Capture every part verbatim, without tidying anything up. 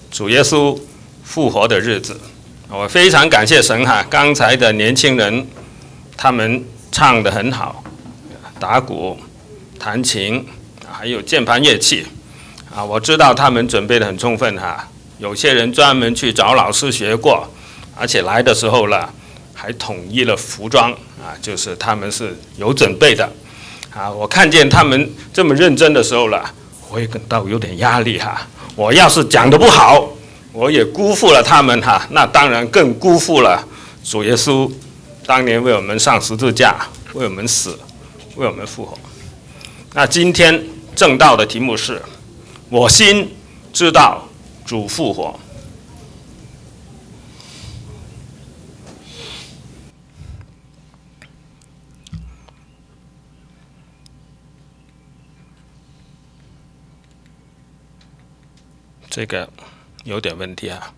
主耶稣复活的日子。我非常感谢神哈，刚才的年轻人他们唱得很好，打鼓、弹琴，还有键盘乐器啊，我知道他们准备得很充分哈。有些人专门去找老师学过，而且来的时候了还统一了服装啊，就是他们是有准备的啊。我看见他们这么认真的时候了，我也感到有点压力哈。我要是讲得不好，我也辜负了他们哈，那当然更辜负了主耶稣当年为我们上十字架，为我们死，为我们复活。那今天正道的题目是：我心知道主复活。这个有点问题啊。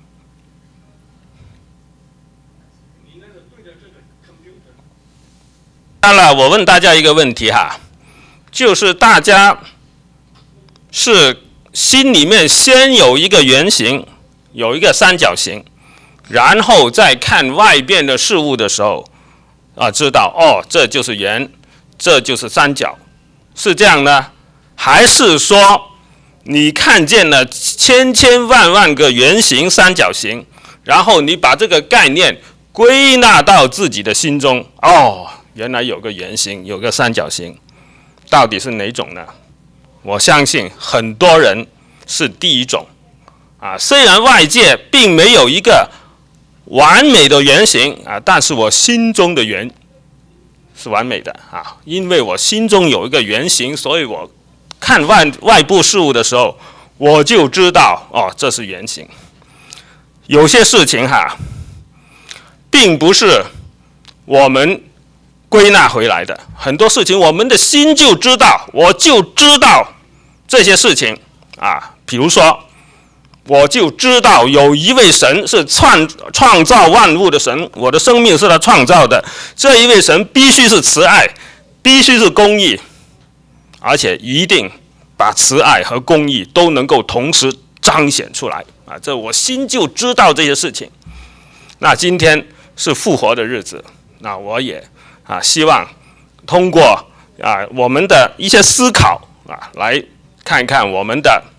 当然了，我问大家一个问题哈，就是大家是心里面先有一个圆形，有一个三角形，然后再看外边的事物的时候，啊，知道哦，这就是圆，这就是三角，是这样呢？还是说你看见了千千万万个圆形、三角形，然后你把这个概念归纳到自己的心中，哦，原来有个圆形，有个三角形，到底是哪种呢？我相信很多人是第一种啊。虽然外界并没有一个完美的圆形啊，但是我心中的圆是完美的啊，因为我心中有一个圆形，所以我看外外部事物的时候，我就知道哦，这是圆形。有些事情哈，并不是我们归纳回来的，很多事情我们的心就知道，我就知道这些事情啊。比如说，我就知道有一位神是创创造万物的神，我的生命是他创造的，这一位神必须是慈爱，必须是公义，而且一定把慈爱和公义都能够同时彰显出来啊！这我心就知道这些事情。那今天是复活的日子，那我也啊希望通过啊我们的一些思考啊，来看看我们的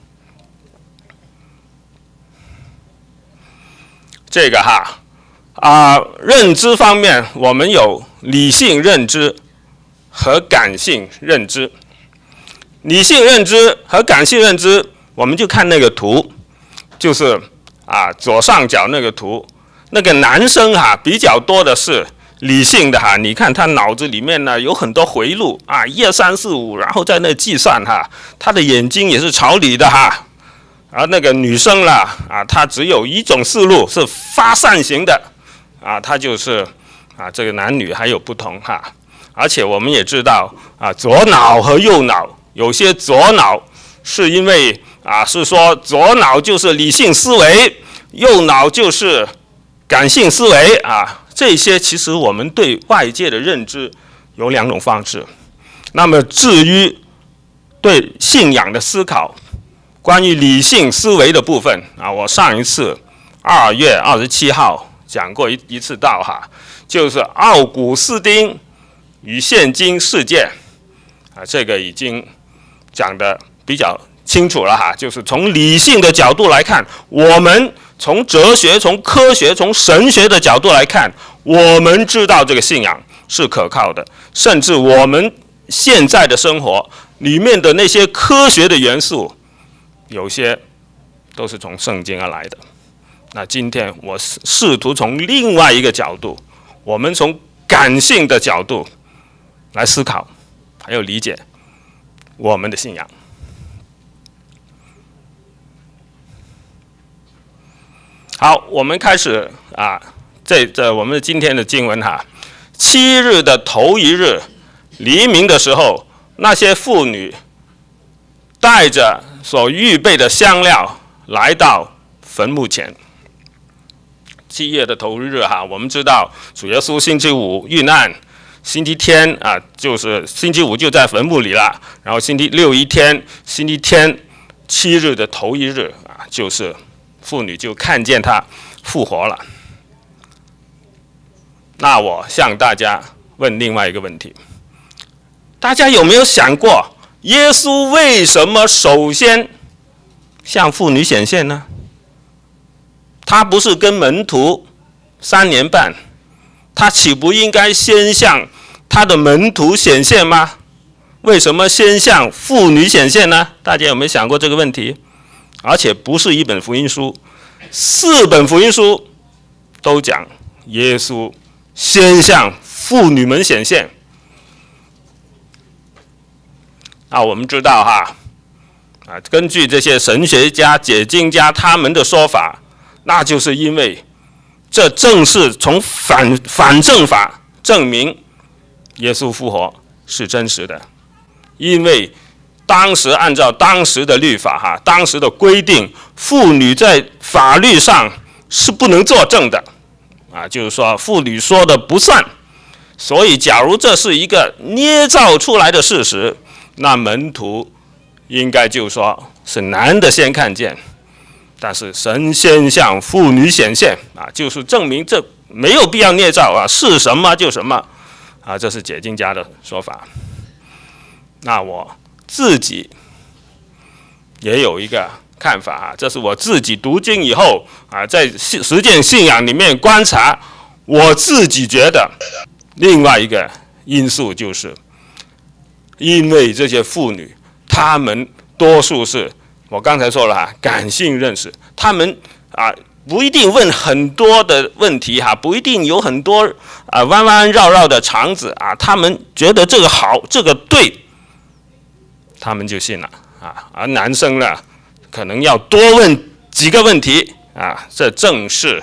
这个哈啊认知方面，我们有理性认知和感性认知。理性认知和感性认知，我们就看那个图，就是啊左上角那个图，那个男生哈、啊、比较多的是理性的哈，你看他脑子里面呢有很多回路啊，一二三四五，然后在那计算哈，他的眼睛也是朝里的哈。而那个女生啦啊，她只有一种思路，是发散型的啊，她就是啊这个男女还有不同哈。而且我们也知道啊，左脑和右脑，有些左脑是因为啊是说左脑就是理性思维，右脑就是感性思维啊。这些其实我们对外界的认知有两种方式。那么至于对信仰的思考，关于理性思维的部分啊，我上一次二月二十七号讲过一一次道哈，就是奥古斯丁与现今世界啊，这个已经讲得比较清楚了哈，就是从理性的角度来看，我们从哲学、从科学、从神学的角度来看，我们知道这个信仰是可靠的，甚至我们现在的生活里面的那些科学的元素，有些都是从圣经而来的。那今天我试图从另外一个角度，我们从感性的角度来思考，还有理解我们的信仰。好，我们开始啊，这这我们今天的经文哈，七日的头一日，黎明的时候，那些妇女带着所预备的香料来到坟墓前。七月的头一日哈，我们知道主耶稣星期五遇难，星期天啊，就是星期五就在坟墓里了，然后星期六一天，星期天七日的头一日啊，就是妇女就看见他复活了。那我向大家问另外一个问题：大家有没有想过，耶稣为什么首先向妇女显现呢？他不是跟门徒三年半，他岂不应该先向他的门徒显现吗？为什么先向妇女显现呢？大家有没有想过这个问题？而且不是一本福音书，四本福音书都讲耶稣先向妇女们显现。啊，我们知道哈，啊，根据这些神学家、解经家他们的说法，那就是因为这正是从反反证法证明耶稣复活是真实的。因为当时按照当时的律法哈，当时的规定，妇女在法律上是不能作证的，啊，就是说妇女说的不算。所以，假如这是一个捏造出来的事实，那门徒应该就说是男的先看见，但是神先向妇女显现啊，就是证明这没有必要捏造啊，是什么就什么啊，这是解经家的说法。那我自己也有一个看法啊，这是我自己读经以后啊，在实践信仰里面观察，我自己觉得另外一个因素就是，因为这些妇女，她们多数是我刚才说了哈，感性认识，她们啊不一定问很多的问题哈，不一定有很多啊弯弯绕绕的肠子啊，她们觉得这个好，这个对，他们就信了啊。而男生呢，可能要多问几个问题啊，这正是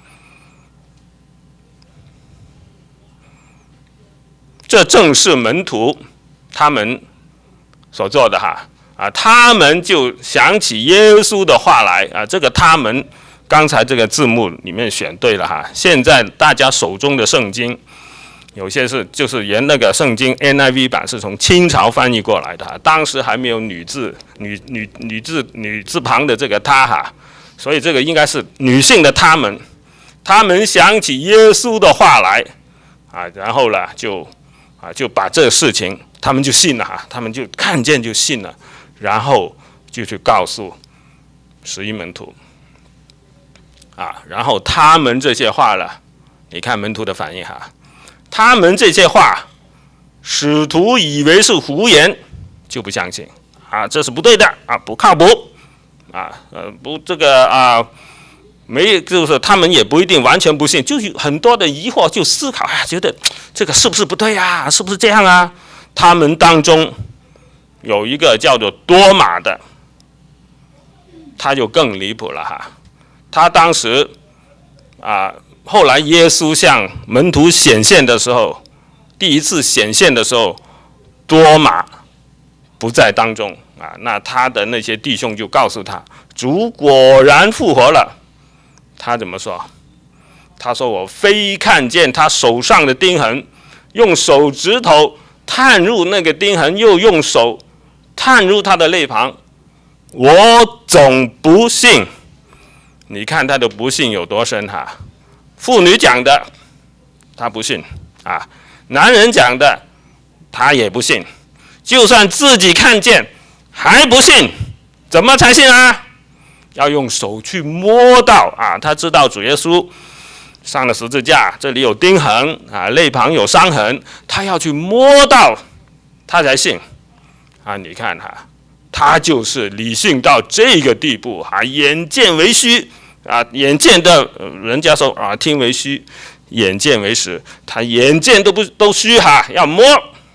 这正是门徒他们所做的哈啊，他们就想起耶稣的话来啊，这个他们刚才这个字幕里面选对了哈。现在大家手中的圣经，有些是就是原那个圣经 N I V 版是从清朝翻译过来的，当时还没有女字女女女字女字旁的这个她哈，所以这个应该是女性的她们，她们想起耶稣的话来啊，然后呢就啊就把这个事情他们就信了哈，他们就看见就信了，然后就去告诉十一门徒啊，然后他们这些话了，你看门徒的反应哈。他们这些话，使徒以为是胡言，就不相信啊，这是不对的啊，不靠谱啊，呃，不这个啊，没就是他们也不一定完全不信，就有很多的疑惑，就思考啊，觉得这个是不是不对呀、啊？是不是这样啊？他们当中有一个叫做多马的，他就更离谱了哈，他当时啊。后来耶稣向门徒显现的时候，第一次显现的时候，多马不在当中啊。那他的那些弟兄就告诉他，主果然复活了。他怎么说？他说：“我非看见他手上的钉痕，用手指头探入那个钉痕，又用手探入他的肋旁，我总不信。”你看他的不信有多深哈！妇女讲的，他不信啊；男人讲的，他也不信。就算自己看见，还不信，怎么才信啊？要用手去摸到啊，他知道主耶稣上了十字架，这里有钉痕啊，肋旁有伤痕，他要去摸到，他才信啊。你看哈，他就是理性到这个地步啊，眼见为虚。啊，眼见的，人家说啊，听为虚，眼见为实。他眼见都不都虚哈，要摸。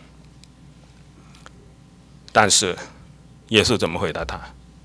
但是，耶稣怎么回答他？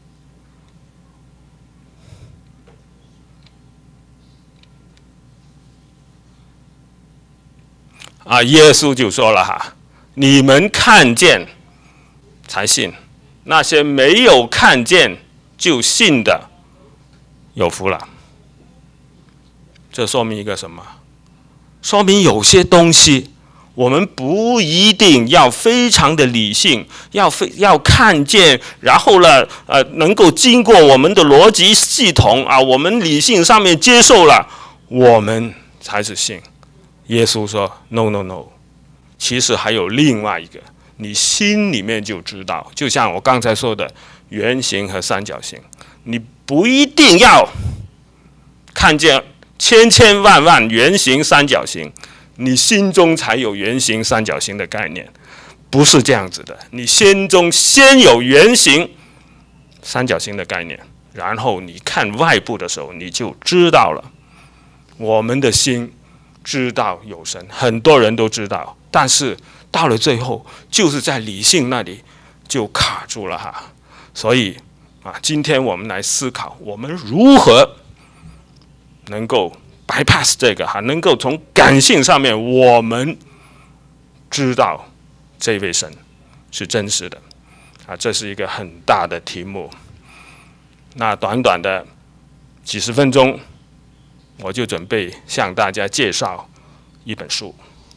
啊，耶稣就说了哈，你们看见才信，那些没有看见就信的。有福了，这说明一个什么？说明有些东西我们不一定要非常的理性，要非要看见，然后呢，呃，能够经过我们的逻辑系统啊，我们理性上面接受了，我们才是信。耶稣说 ：“No No No， 其实还有另外一个，你心里面就知道，就像我刚才说的圆形和三角形，你不一定要看见千千万万圆形、三角形。”你心中才有圆形、三角形的概念，不是这样子的。你心中先有圆形、三角形的概念，然后你看外部的时候，你就知道了。我们的心知道有神，很多人都知道，但是到了最后，就是在理性那里就卡住了哈。所以啊，今天我们来思考，我们如何能够bypass 这个哈，能够从感性上面，我们知道这位神是真实的啊，这是一个很大的题目。那短短的几十分钟，我就准备向大家介绍一本书。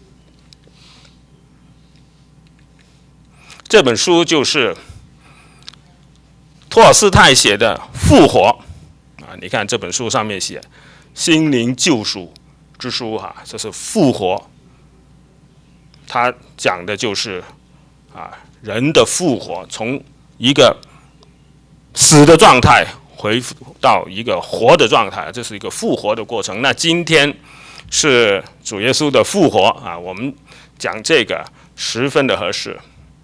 这本书就是托尔斯泰写的《复活》啊，你看这本书上面写。心灵救赎之书哈，这是复活。它讲的就是啊人的复活，从一个死的状态恢复到一个活的状态，这是一个复活的过程。那今天是主耶稣的复活啊，我们讲这个十分的合适。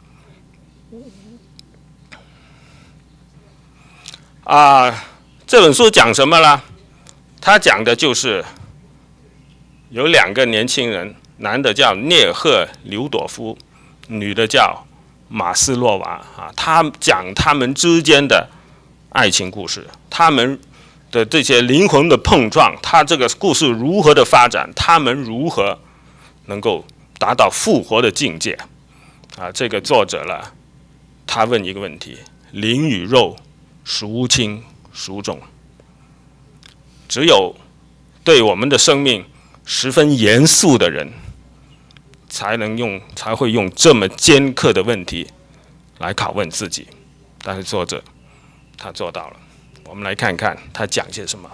啊，这本书讲什么呢？他讲的就是有两个年轻人，男的叫聂赫留朵夫，女的叫马斯洛娃啊。他讲他们之间的爱情故事，他们的这些灵魂的碰撞，他这个故事如何的发展，他们如何能够达到复活的境界啊？这个作者呢，他问一个问题：灵与肉孰轻孰重？只有对我们的生命十分严肃的人，才能用才会用这么尖刻的问题来拷问自己。但是作者他做到了，我们来看看他讲些什么。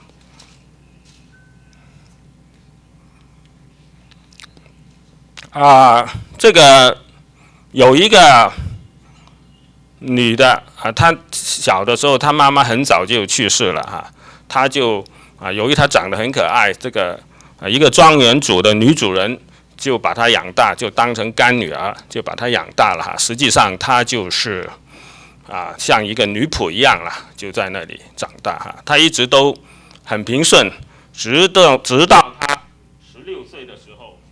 啊，这个有一个女的啊，她小的时候，她妈妈很早就去世了哈，她就。啊，由于她长得很可爱，这个啊一个庄园主的女主人就把她养大，就当成干女儿，就把她养大了哈。实际上她就是啊像一个女仆一样啦，就在那里长大哈。她一直都很平顺，直到直到她十六岁的时候，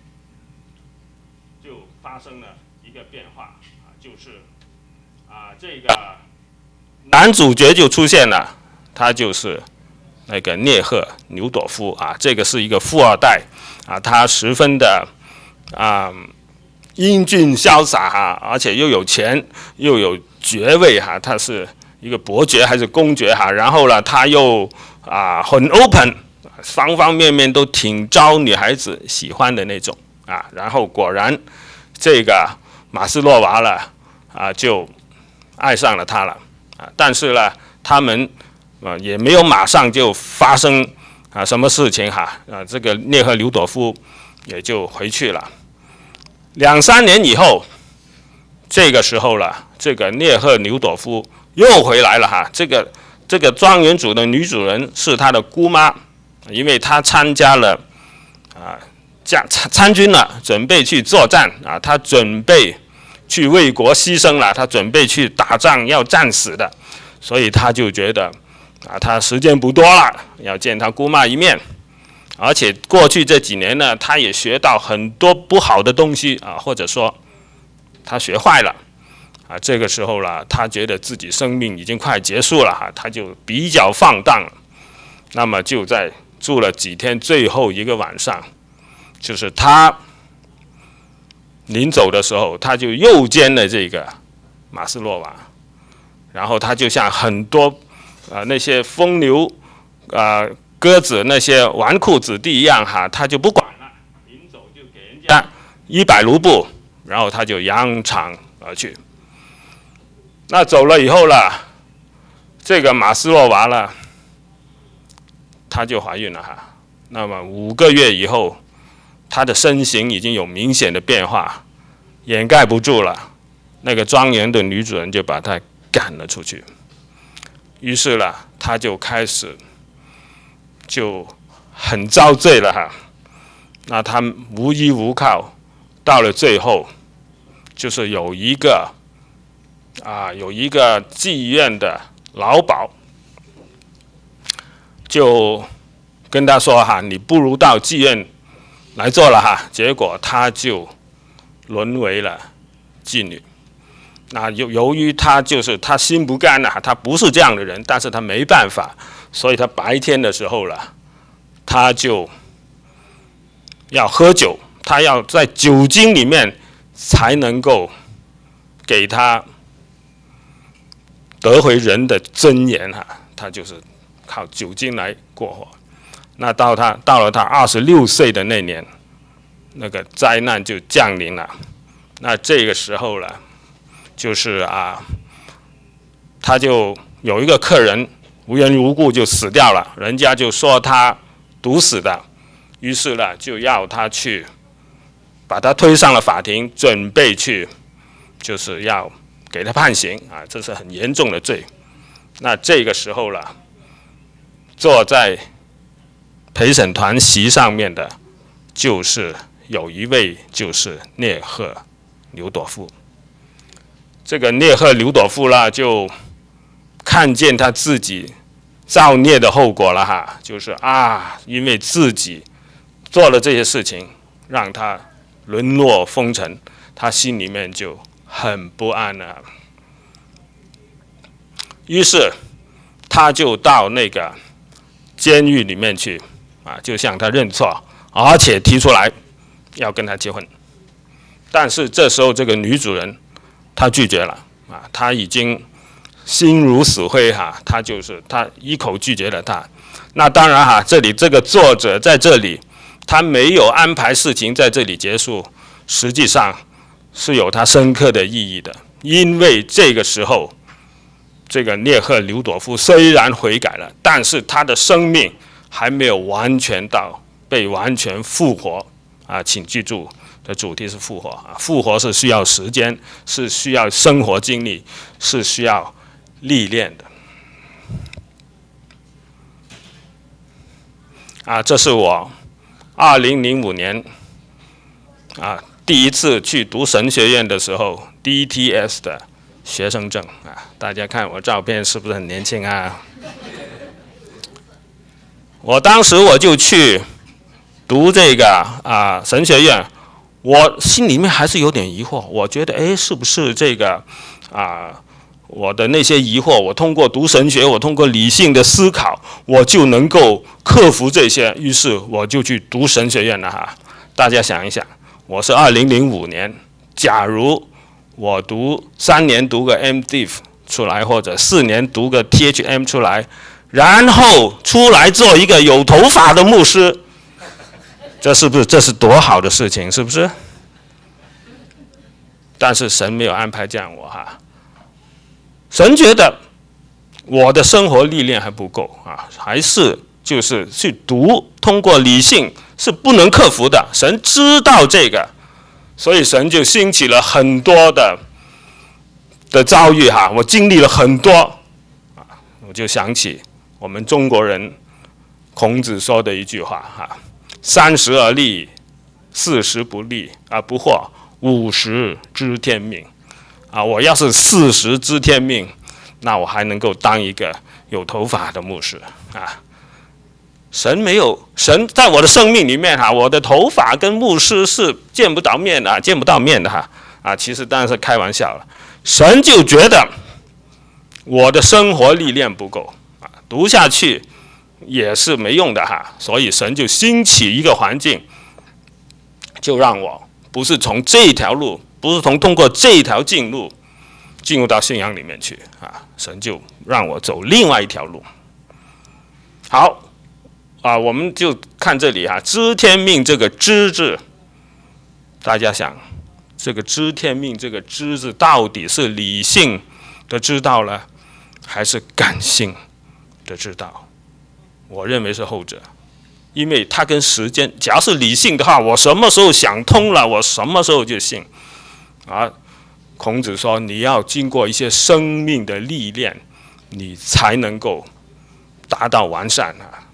就发生了一个变化啊，就是啊这个男主角就出现了，他就是。那个聂赫留朵夫啊，这个是一个富二代啊，他十分的啊英俊潇洒哈，而且又有钱又有爵位哈，他是一个伯爵还是公爵哈，然后呢他又啊很 open， 方方面面都挺招女孩子喜欢的那种啊，然后果然这个马斯洛娃了啊就爱上了他了啊，但是呢他们。啊，也没有马上就发生啊什么事情哈啊，这个聂赫留朵夫也就回去了。两三年以后，这个时候了，这个聂赫留朵夫又回来了哈。这个这个庄园主的女主人是他的姑妈，因为她参加了啊加参参军了，准备去作战啊，她准备去为国牺牲了，她准备去打仗要战死的，所以她就觉得。啊，他时间不多了，要见他姑妈一面，而且过去这几年呢，他也学到很多不好的东西啊，或者说他学坏了啊。这个时候了，他觉得自己生命已经快结束了哈，他就比较放荡了。那么就在住了几天，最后一个晚上，就是他临走的时候，他就诱奸了这个马斯洛娃，然后他就像很多。啊、呃，那些风流啊、呃、鸽子那些纨绔子弟一样哈，他就不管了，临走就给人家一百卢布，然后他就扬长而去。那走了以后了，这个马斯洛娃了，她就怀孕了哈。那么五个月以后，她的身形已经有明显的变化，掩盖不住了。那个庄园的女主人就把她赶了出去。于是了，她就开始就很遭罪了哈。那她无依无靠，到了最后，就是有一个啊，有一个妓院的老鸨，就跟他说哈，你不如到妓院来做了哈。结果他就沦为了妓女。那由由于他就是他心不甘呐，他不是这样的人，但是他没办法，所以他白天的时候了，他就要喝酒，他要在酒精里面才能够给他得回人的尊严哈，他就是靠酒精来过活。那到他到了他二十六岁的那年，那个灾难就降临了。那这个时候了，就是啊，他就有一个客人无缘无故就死掉了，人家就说他毒死的，于是呢就要他去把他推上了法庭，准备去就是要给他判刑啊，这是很严重的罪。那这个时候了，坐在陪审团席上面的，就是有一位就是聂赫留朵夫。这个聂赫留朵夫啦，就看见他自己造孽的后果了哈，就是啊，因为自己做了这些事情，让他沦落风尘，他心里面就很不安了。于是他就到那个监狱里面去啊，就向他认错，而且提出来要跟他结婚。但是这时候这个女主人她拒绝了啊，她已经心如死灰哈，她就是她一口拒绝了他。那当然哈，这里这个作者在这里他没有安排事情在这里结束，实际上是有他深刻的意义的。因为这个时候，这个聂赫留朵夫虽然悔改了，但是他的生命还没有完全到被完全复活啊！请记住的主题是复活啊，复活是需要时间，是需要生活经历，是需要历练的。啊，这是我二零零五年啊第一次去读神学院的时候 D T S 的学生证啊，大家看我照片是不是很年轻啊？我当时我就去读这个啊神学院，我心里面还是有点疑惑，我觉得哎，是不是这个啊？我的那些疑惑，我通过读神学，我通过理性的思考，我就能够克服这些。于是我就去读神学院了哈。大家想一想，我是二零零五年，假如我读三年读个 M Div 出来，或者四年读个 T H M 出来，然后出来做一个有头发的牧师，这是不是这是多好的事情？是不是？但是神没有安排这样我哈。神觉得我的生活历练还不够啊，还是就是去读，通过理性是不能克服的。神知道这个，所以神就兴起了很多的的遭遇哈，我经历了很多啊，我就想起我们中国人孔子说的一句话哈：三十而立，四十不立而不惑，五十知天命。啊，我要是四十知天命，那我还能够当一个有头发的牧师啊！神没有，神在我的生命里面哈，我的头发跟牧师是见不到面的，见不到面的哈啊！其实当然是开玩笑了。神就觉得我的生活历练不够啊，读下去也是没用的哈，所以神就兴起一个环境，就让我不是从这条路。不是从通过这条近路进入到信仰里面去啊，神就让我走另外一条路。好啊，我们就看这里啊，知天命这个知字大家想，这个知天命这个知字到底是理性的知道呢，还是感性的知道？我认为是后者，因为它跟时间，假如是理性的话，我什么时候想通了，我什么时候就信。啊，孔子说，你要经过一些生命的历练，你才能够达到完善啊。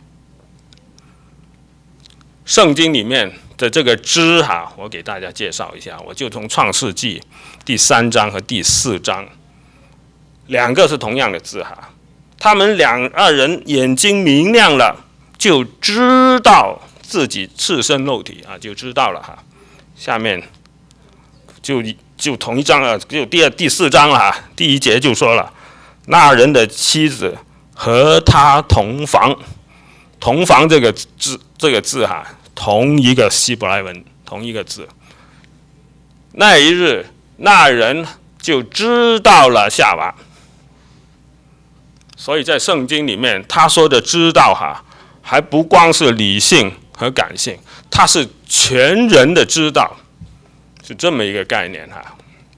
圣经里面的这个知哈，我给大家介绍一下，我就从创世纪第三章和第四章，两个是同样的字哈，他们两二人眼睛明亮了，就知道自己赤身肉体啊，就知道了哈。下面就就同一章了，就第二第四章了哈，第一节就说了，那人的妻子和他同房，同房这个字这个字哈，同一个希伯来文，同一个字。那一日，那人就知道了夏娃。所以在圣经里面，他说的知道哈，还不光是理性和感性，它是全人的知道，是这么一个概念哈。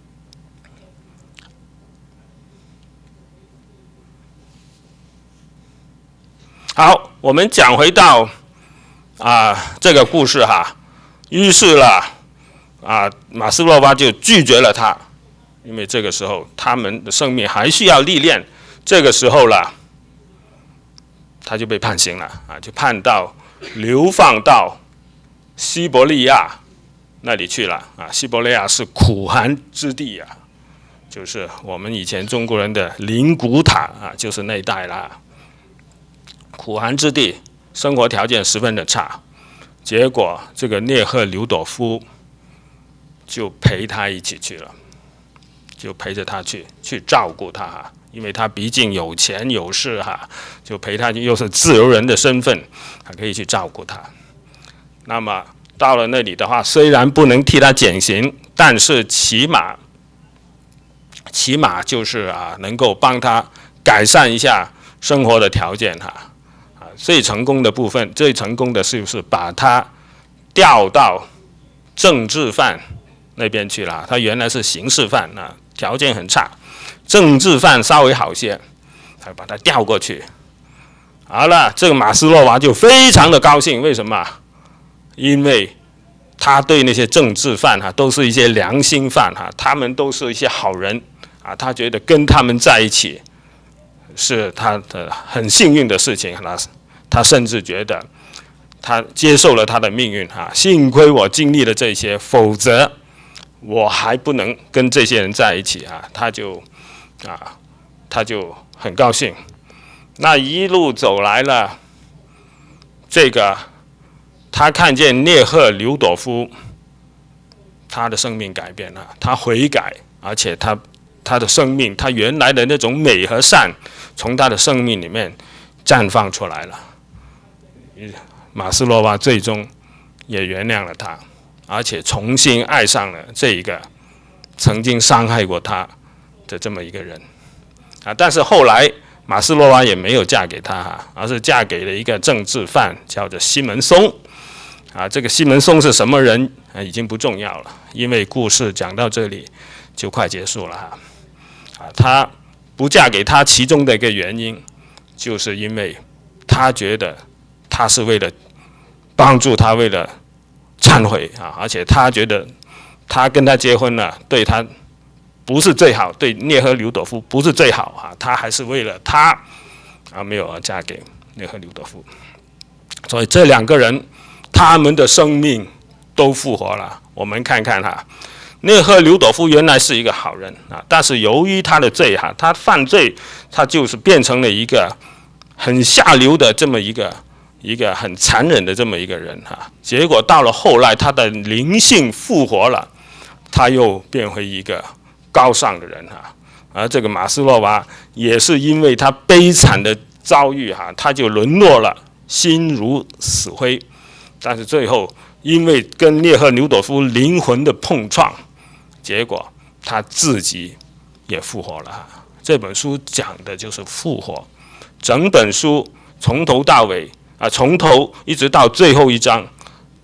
好，我们讲回到啊这个故事哈。于是啦，啊马斯洛娃就拒绝了他，因为这个时候他们的生命还需要历练。这个时候啦，他就被判刑了啊，就判到流放到西伯利亚那里去了啊。西伯利亚是苦寒之地啊，就是我们以前中国人的灵骨塔啊，就是那一带啦。苦寒之地，生活条件十分的差，结果这个聂赫留朵夫就陪他一起去了，就陪着他去，去照顾他哈，因为他毕竟有钱有势哈，就陪他去，又是自由人的身份，还可以去照顾他。那么到了那里的话，虽然不能替他减刑，但是起码，起码就是啊，能够帮他改善一下生活的条件哈。最成功的部分，最成功的是不是把他调到政治犯那边去了？他原来是刑事犯啊，条件很差，政治犯稍微好些，才把他调过去。好了，这个马斯洛娃就非常的高兴，为什么？因为他对那些政治犯哈，都是一些良心犯哈，他们都是一些好人啊，他觉得跟他们在一起是他的很幸运的事情。他他甚至觉得他接受了他的命运哈，幸亏我经历了这些，否则我还不能跟这些人在一起啊。他就啊，他就很高兴。那一路走来了，这个他看见聂赫留朵夫，他的生命改变了，他悔改，而且他他的生命，他原来的那种美和善，从他的生命里面绽放出来了。马斯洛娃最终也原谅了他，而且重新爱上了这一个曾经伤害过他的这么一个人啊。但是后来马斯洛娃也没有嫁给他哈，而是嫁给了一个政治犯，叫做西门松啊。这个西门松是什么人啊，已经不重要了，因为故事讲到这里就快结束了哈。啊，他不嫁给他其中的一个原因，就是因为他觉得他是为了帮助他，为了忏悔啊，而且他觉得他跟他结婚了，对他不是最好，对聂赫留朵夫不是最好啊，他还是为了他啊没有嫁给聂赫留朵夫。所以这两个人他们的生命都复活了。我们看看哈，聂赫留朵夫原来是一个好人啊，但是由于他的罪哈，他犯罪，他就是变成了一个很下流的这么一个一个很残忍的这么一个人哈。结果到了后来，他的灵性复活了，他又变回一个高尚的人哈。而这个马斯洛娃也是因为他悲惨的遭遇哈，他就沦落了，心如死灰。但是最后因为跟聂赫留朵夫灵魂的碰撞，结果他自己也复活了哈。这本书讲的就是复活，整本书从头到尾啊，从头一直到最后一章，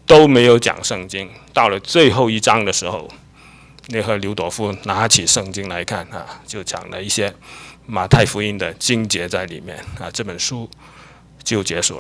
都没有讲圣经。到了最后一章的时候，那和刘朵夫拿起圣经来看啊，就讲了一些马太福音的经节在里面啊，这本书就结束了。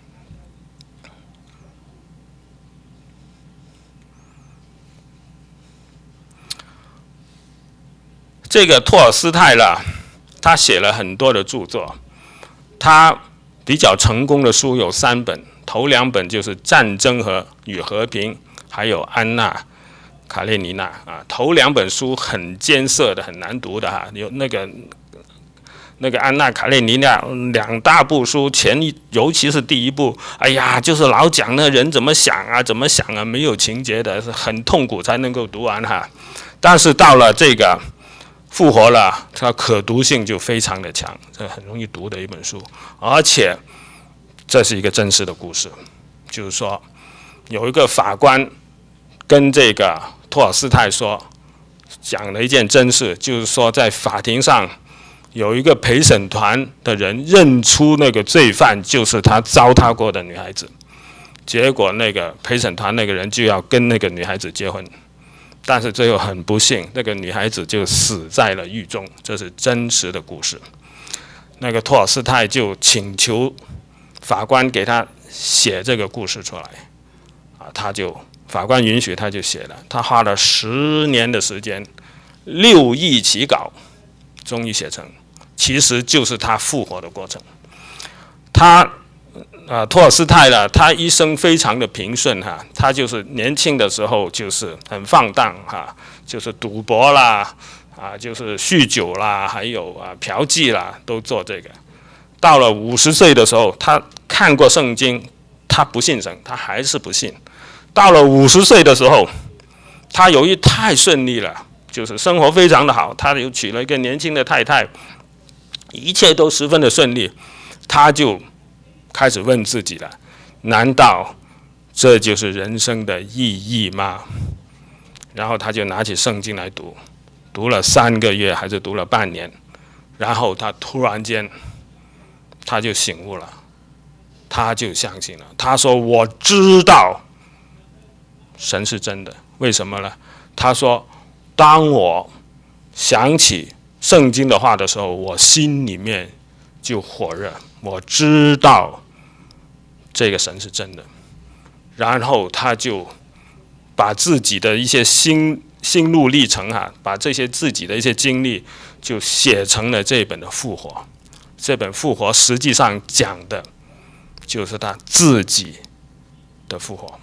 这个托尔斯泰啦，他写了很多的著作，他比较成功的书有三本，头两本就是《战争和与和平》，还有《安娜·卡列尼娜》啊。头两本书很艰涩的，很难读的哈。有那个那个《安娜·卡列尼娜》两大部书，前一尤其是第一部，哎呀，就是老讲那人怎么想啊，怎么想啊，没有情节的，是很痛苦才能够读完哈。但是到了这个复活了，它可读性就非常的强，这很容易读的一本书，而且这是一个真实的故事，就是说有一个法官跟这个托尔斯泰说，讲了一件真事，就是说在法庭上有一个陪审团的人认出那个罪犯就是他糟蹋过的女孩子，结果那个陪审团那个人就要跟那个女孩子结婚。但是最后很不幸，那个女孩子就死在了狱中，这是真实的故事。那个托尔斯泰就请求法官给他写这个故事出来，啊，他就法官允许他就写了，他花了十年的时间，六亿起稿，终于写成，其实就是他复活的过程。他啊，托尔斯泰呢，他一生非常的平顺哈，他就是年轻的时候就是很放荡哈，就是赌博啦，啊，就是酗酒啦，还有啊嫖妓啦，都做这个。到了五十岁的时候，他看过圣经，他不信神，他还是不信。到了五十岁的时候，他由于太顺利了，就是生活非常的好，他又娶了一个年轻的太太，一切都十分的顺利，他就开始问自己了：难道这就是人生的意义吗？然后他就拿起圣经来读，读了三个月还是读了半年，然后他突然间他就醒悟了，他就相信了。他说：“我知道神是真的。”为什么呢？他说：“当我想起圣经的话的时候，我心里面就火热。我知道这个神是真的。”然后他就把自己的一些心心路历程哈、啊，把这些自己的一些经历就写成了这本的复活。这本复活实际上讲的就是他自己的复活。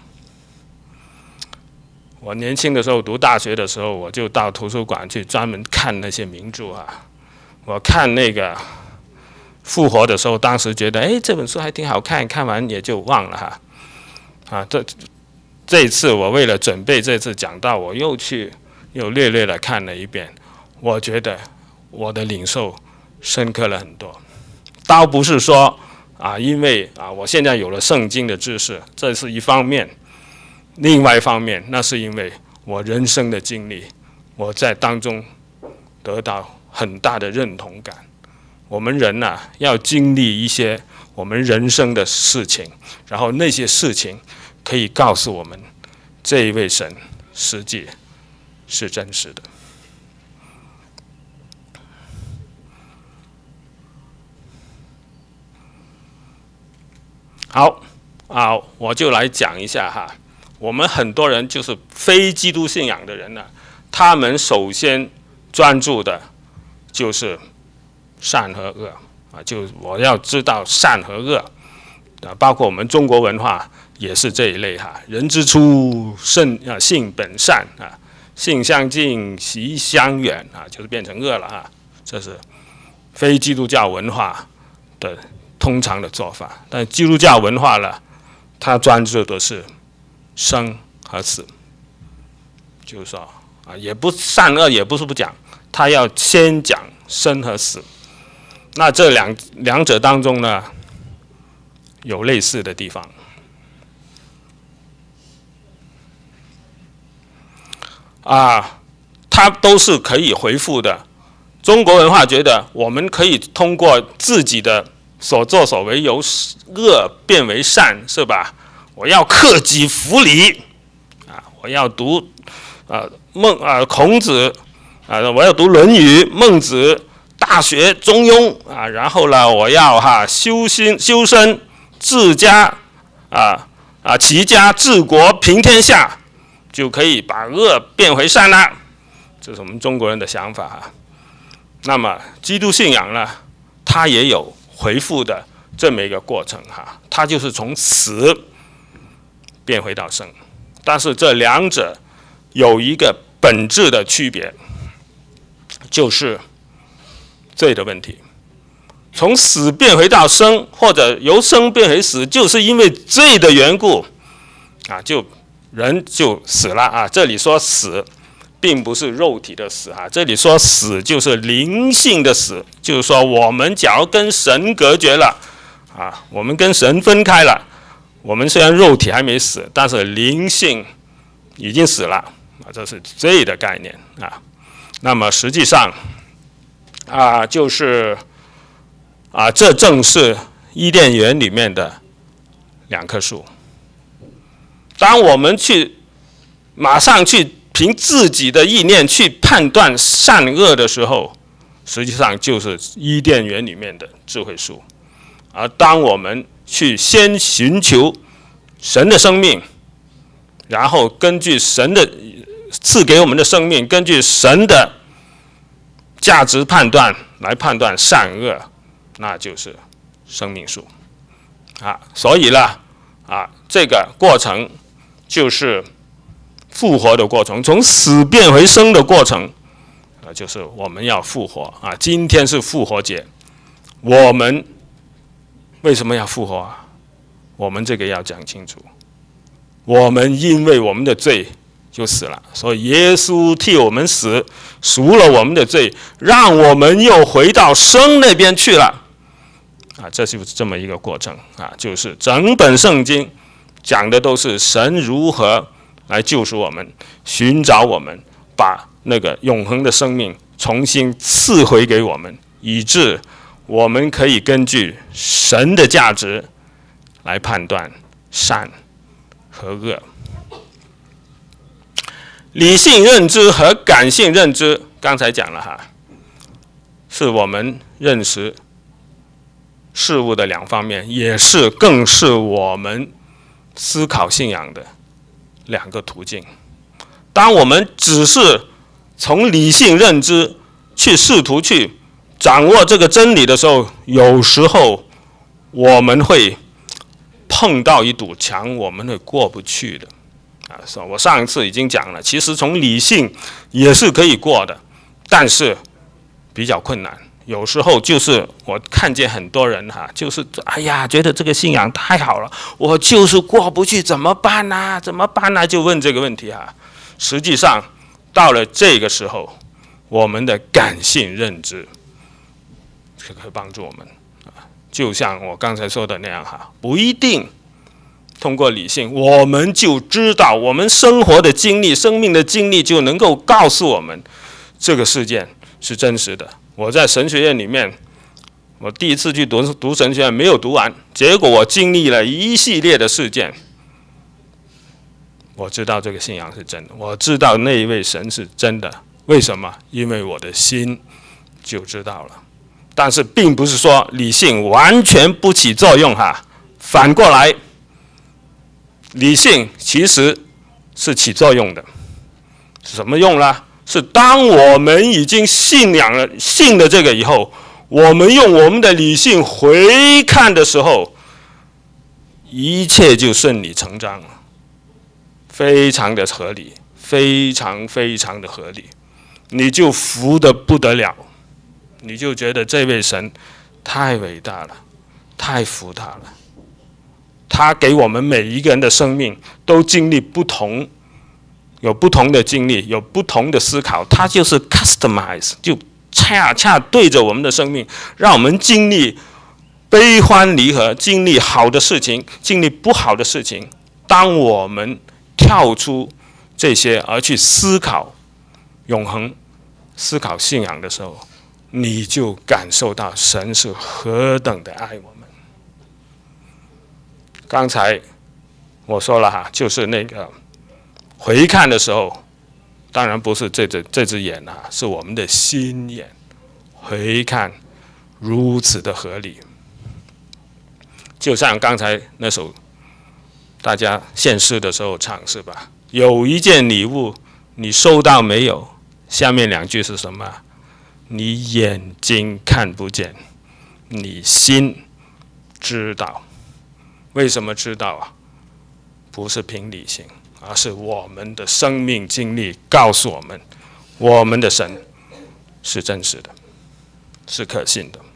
我年轻的时候读大学的时候，我就到图书馆去专门看那些名著啊。我看那个复活的时候，当时觉得哎，这本书还挺好看，看完也就忘了哈。啊，这这一次我为了准备这次讲道，我又去又略略的看了一遍，我觉得我的领受深刻了很多。倒不是说啊，因为啊我现在有了圣经的知识，这是一方面；另外一方面，那是因为我人生的经历，我在当中得到很大的认同感。我们人呐、啊，要经历一些我们人生的事情，然后那些事情可以告诉我们，这一位神实际是真实的。好啊，我就来讲一下哈。我们很多人就是非基督信仰的人呢、啊，他们首先专注的就是善和恶啊，就我要知道善和恶啊，包括我们中国文化也是这一类哈。人之初，性啊性本善啊，性相近，习相远啊，就是变成恶了啊。这是非基督教文化的通常的做法，但基督教文化呢，它专注的是生和死，就是说啊，也不善恶也不是不讲，他要先讲生和死。那这两两者当中呢，有类似的地方。啊，它都是可以回复的。中国文化觉得我们可以通过自己的所作所为由恶变为善，是吧？ 我要克己复礼啊，我要读啊孟啊孔子啊，我要读《论语》、孟子、大学、中庸啊，然后呢，我要哈修心修身、治家啊啊齐家治国平天下，就可以把恶变回善了。这是我们中国人的想法哈。那么基督信仰呢，它也有回复的这么一个过程哈，它就是从死变回到生，但是这两者有一个本质的区别，就是罪的问题。从死变回到生，或者由生变回死，就是因为罪的缘故啊，就人就死了啊。这里说死，并不是肉体的死啊，这里说死就是灵性的死，就是说我们假如跟神隔绝了啊，我们跟神分开了，我们虽然肉体还没死，但是灵性已经死了啊，这是罪的概念啊。那么实际上啊，就是啊，这正是伊甸园里面的两棵树。当我们去马上去凭自己的意念去判断善恶的时候，实际上就是伊甸园里面的智慧树。而当我们去先寻求神的生命，然后根据神的赐给我们的生命，根据神的价值判断来判断善恶，那就是生命树啊。所以呢，啊，这个过程就是复活的过程，从死变回生的过程，啊，就是我们要复活啊。今天是复活节，我们为什么要复活啊？我们这个要讲清楚。我们因为我们的罪就死了，所以耶稣替我们死，赎了我们的罪，让我们又回到生那边去了。啊，这就是这么一个过程啊，就是整本圣经讲的都是神如何来救赎我们，寻找我们，把那个永恒的生命重新赐回给我们，以致我们可以根据神的价值来判断善和恶。理性认知和感性认知，刚才讲了哈，是我们认识事物的两方面，也是更是我们思考信仰的两个途径。当我们只是从理性认知去试图去掌握这个真理的时候，有时候我们会碰到一堵墙，我们会过不去的。啊，我上一次已经讲了，其实从理性也是可以过的，但是比较困难。有时候就是我看见很多人哈，就是哎呀，觉得这个信仰太好了，我就是过不去，怎么办呢？怎么办呢？就问这个问题哈。实际上到了这个时候，我们的感性认知是可以帮助我们啊，就像我刚才说的那样哈，不一定通过理性，我们就知道我们生活的经历、生命的经历就能够告诉我们这个事件是真实的。我在神学院里面，我第一次去读读神学院没有读完，结果我经历了一系列的事件，我知道这个信仰是真的，我知道那一位神是真的。为什么？因为我的心就知道了。但是并不是说理性完全不起作用哈，反过来，理性其实是起作用的。什么用呢？是当我们已经信仰了、信了这个以后，我们用我们的理性回看的时候，一切就顺理成章了，非常的合理，非常非常的合理，你就服得不得了，你就觉得这位神太伟大了，太服他了。他给我们每一个人的生命都经历不同。有不同的经历，有不同的思考，它就是 customize， 就恰恰对着我们的生命，让我们经历悲欢离合，经历好的事情，经历不好的事情。当我们跳出这些而去思考永恒、思考信仰的时候，你就感受到神是何等的爱我们。刚才我说了哈，就是那个回看的时候，当然不是这只这只眼啊，是我们的心眼。回看如此的合理，就像刚才那首大家献诗的时候唱是吧？有一件礼物你收到没有？下面两句是什么？你眼睛看不见，你心知道。为什么知道啊？不是凭理性，而是我们的生命经历告诉我们，我们的神是真实的，是可信的。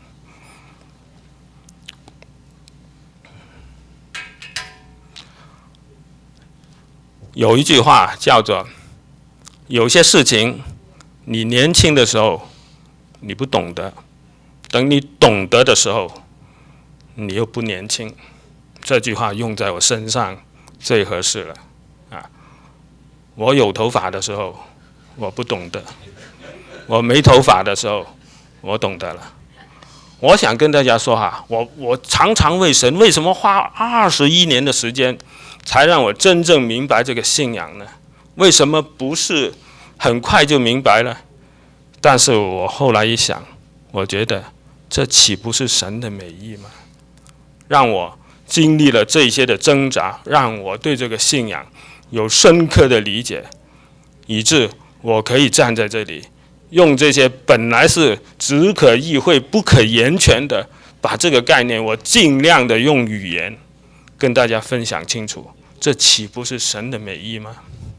有一句话叫做，有些事情你年轻的时候你不懂得，等你懂得的时候你又不年轻。这句话用在我身上最合适了啊！我有头发的时候我不懂得，我没头发的时候我懂得了。我想跟大家说哈，我我常常为神为什么花二十一年的时间才让我真正明白这个信仰呢？为什么不是很快就明白了？但是我后来一想，我觉得这岂不是神的美意吗？让我经历了这些的挣扎，让我对这个信仰有深刻的理解，以致我可以站在这里，用这些本来是只可意会不可言传的，把这个概念我尽量的用语言跟大家分享清楚，这岂不是神的美意吗？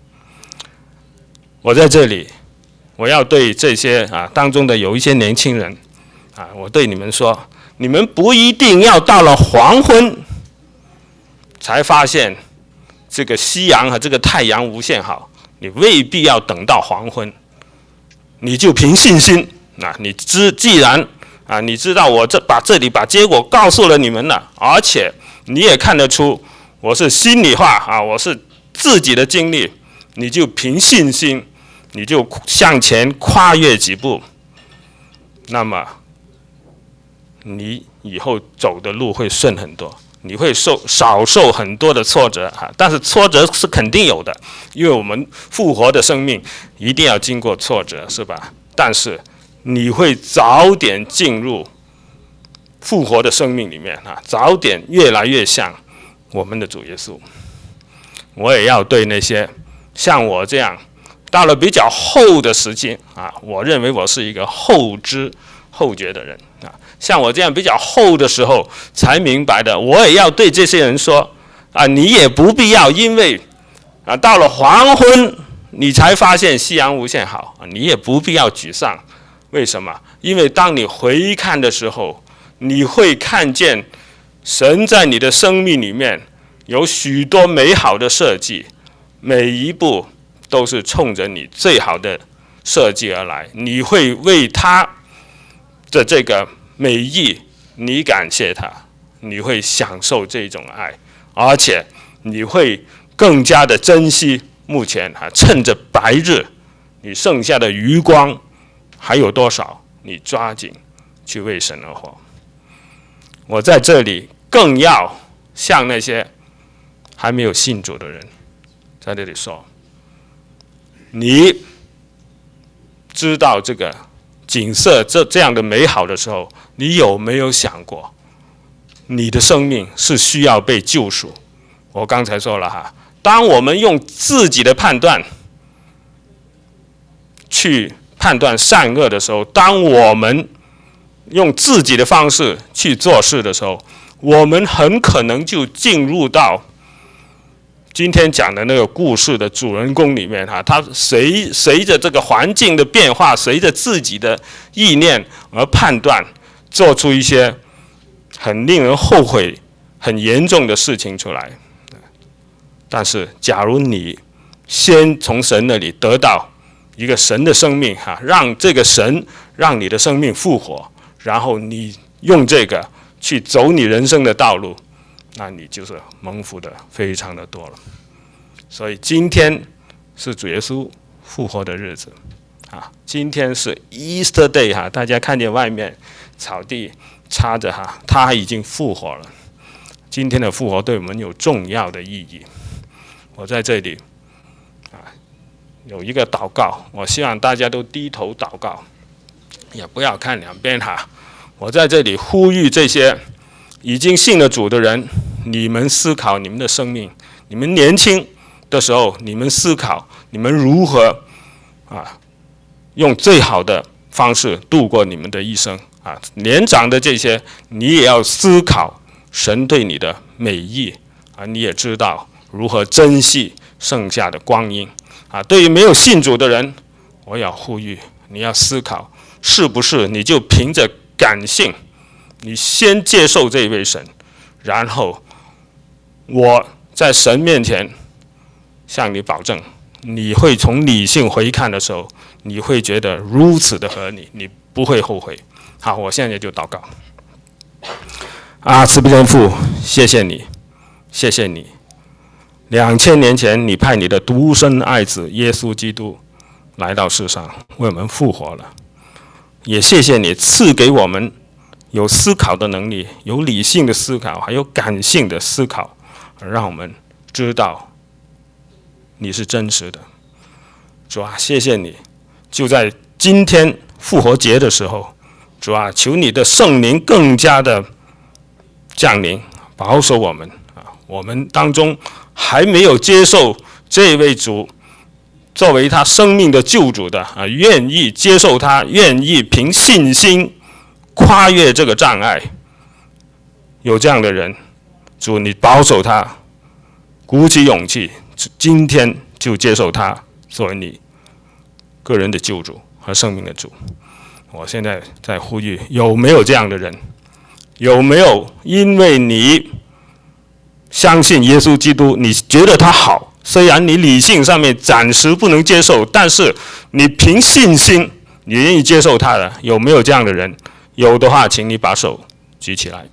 我在这里，我要对这些啊当中的有一些年轻人啊，我对你们说，你们不一定要到了黄昏才发现这个夕阳和这个太阳无限好，你未必要等到黄昏，你就凭信心啊，你知既然啊你知道我这把这里把结果告诉了你们了，而且你也看得出我是心里话啊，我是自己的经历，你就凭信心，你就向前跨越几步，那么你以后走的路会顺很多，你会受少受很多的挫折啊，但是挫折是肯定有的，因为我们复活的生命一定要经过挫折，是吧？但是你会早点进入复活的生命里面啊，早点越来越像我们的主耶稣。我也要对那些像我这样到了比较后的时期啊，我认为我是一个后知后觉的人啊。像我这样比较后的时候才明白的，我也要对这些人说啊，你也不必要因为啊到了黄昏你才发现夕阳无限好，你也不必要沮丧。为什么？因为当你回看的时候，你会看见神在你的生命里面有许多美好的设计，每一步都是冲着你最好的设计而来，你会为他的这个美意你感谢他，你会享受这种爱，而且你会更加的珍惜目前啊，趁着白日你剩下的余光还有多少，你抓紧去为神而活。我在这里更要向那些还没有信主的人在这里说，你知道这个景色这这样的美好的时候，你有没有想过你的生命是需要被救赎？我刚才说了哈，当我们用自己的判断去判断善恶的时候，当我们用自己的方式去做事的时候，我们很可能就进入到今天讲的那个故事的主人公里面哈，他随随着这个环境的变化，随着自己的意念而判断，做出一些很令人后悔、很严重的事情出来。但是，假如你先从神那里得到一个神的生命哈，让这个神让你的生命复活，然后你用这个去走你人生的道路，那你就是蒙福的非常的多了。所以今天是主耶稣复活的日子啊，今天是 Easter Day 哈，大家看见外面草地插着哈，他已经复活了。今天的复活对我们有重要的意义。 我在这里啊有一个祷告，我希望大家都低头祷告，也不要看两边哈。我在这里呼吁这些已经信了主的人，你们思考你们的生命，你们年轻的时候，你们思考你们如何啊用最好的方式度过你们的一生啊。年长的这些，你也要思考神对你的美意啊，你也知道如何珍惜剩下的光阴啊。对于没有信主的人，我要呼吁你要思考，是不是你就凭着感性，你先接受这位神，然后我在神面前向你保证，你会从理性回看的时候，你会觉得如此的合理，你不会后悔。好，我现在就祷告。啊，慈悲天父，谢谢你，谢谢你，两千年前你派你的独生爱子耶稣基督来到世上，为我们复活了。也谢谢你赐给我们有思考的能力，有理性的思考，还有感性的思考，让我们知道你是真实的。主啊，谢谢你，就在今天复活节的时候，主啊，求你的圣灵更加的降临，保守我们啊！我们当中还没有接受这位主作为他生命的救主的啊，愿意接受他，愿意凭信心跨越这个障碍，有这样的人，主你保守他，鼓起勇气，今天就接受他作为你个人的救主和生命的主。我现在在呼吁，有没有这样的人？有没有因为你相信耶稣基督，你觉得他好，虽然你理性上面暂时不能接受，但是你凭信心你愿意接受他的？有没有这样的人？有的话，请你把手举起来。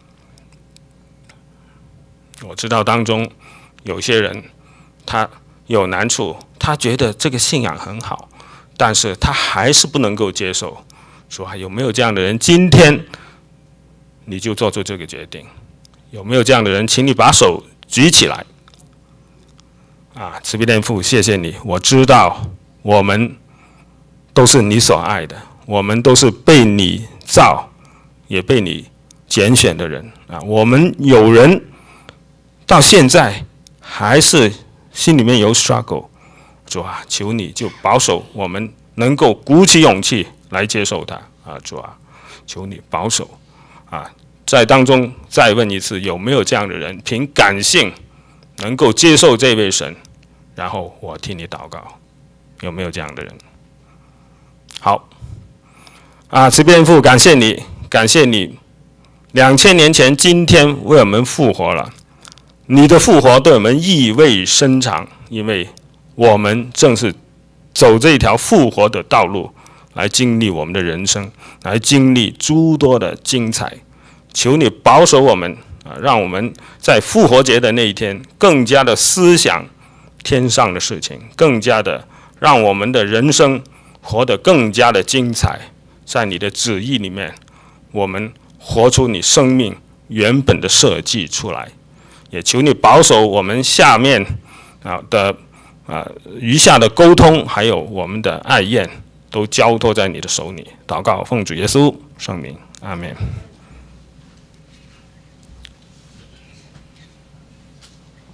我知道当中有些人他有难处，他觉得这个信仰很好，但是他还是不能够接受。主啊，有没有这样的人？今天你就做出这个决定。有没有这样的人？请你把手举起来。啊，慈悲天父，谢谢你，我知道我们都是你所爱的，我们都是被你造也被你拣选的人啊。我们有人到现在还是心里面有 struggle， 主啊，求你就保守我们能够鼓起勇气来接受他啊。主啊，求你保守啊。在当中再问一次，有没有这样的人凭感性能够接受这位神？然后我替你祷告，有没有这样的人？好啊，慈悲天父，感谢你，感谢你，两千年前今天为我们复活了。你的复活对我们意味深长，因为我们正是走这条复活的道路，来经历我们的人生，来经历诸多的精彩。求你保守我们啊，让我们在复活节的那一天更加的思想天上的事情，更加的让我们的人生活得更加的精彩。在你的旨意里面，我们活出你生命原本的设计出来。也求你保守我们下面啊的啊余下的沟通，还有我们的爱宴，都交托在你的手里。祷告奉主耶稣圣名，阿们。